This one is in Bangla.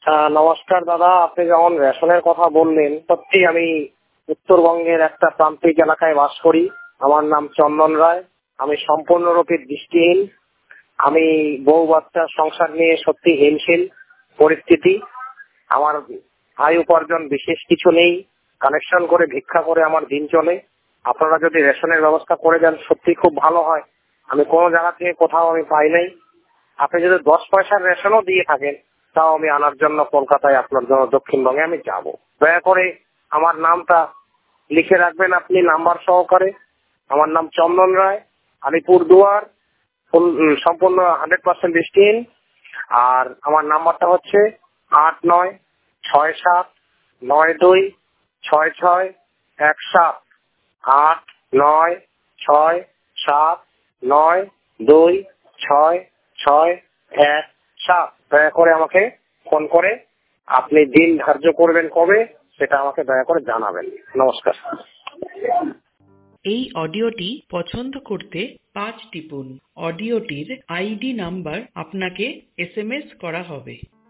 নমস্কার দাদা, আপনি যখন রেশনের কথা বললেন, সত্যি আমি উত্তরবঙ্গের একটা প্রান্তিক এলাকায় বাস করি। আমার নাম চন্দন রায়। আমি সম্পূর্ণরূপে দৃষ্টিহীন। আমি বউ বাচ্চা সংসার নিয়ে সত্যি হিমশিম পরিস্থিতি। আমার আয় উপার্জন বিশেষ কিছু নেই। কালেকশন করে ভিক্ষা করে আমার দিন চলে। আপনারা যদি রেশনের ব্যবস্থা করে দেন সত্যি খুব ভালো হয়। আমি কোনো জায়গা থেকে কোথাও আমি পাই নাই। আপনি যদি 10 পয়সার রেশনও দিয়ে থাকেন তাও আমি আনার জন্য কলকাতায় আপনার জন্য দক্ষিণবঙ্গে আমি যাব। দয়া করে আমার নামটা লিখে রাখবেন আপনি নাম্বার সহকারে। আমার নাম চন্দন রায়, আলিপুরদুয়ার, সম্পূর্ণ 100% দৃষ্টিহীন। আর আমার নাম্বারটা হচ্ছে 8967926617। 8967926617। দয়া করে আমাকে ফোন করে আপনি দিন ধার্য করবেন কবে সেটা আমাকে দয়া করে জানাবেন। নমস্কার। এই অডিওটি পছন্দ করতে 5 টিপুন। অডিওটির আইডি নাম্বার আপনাকে SMS করা হবে।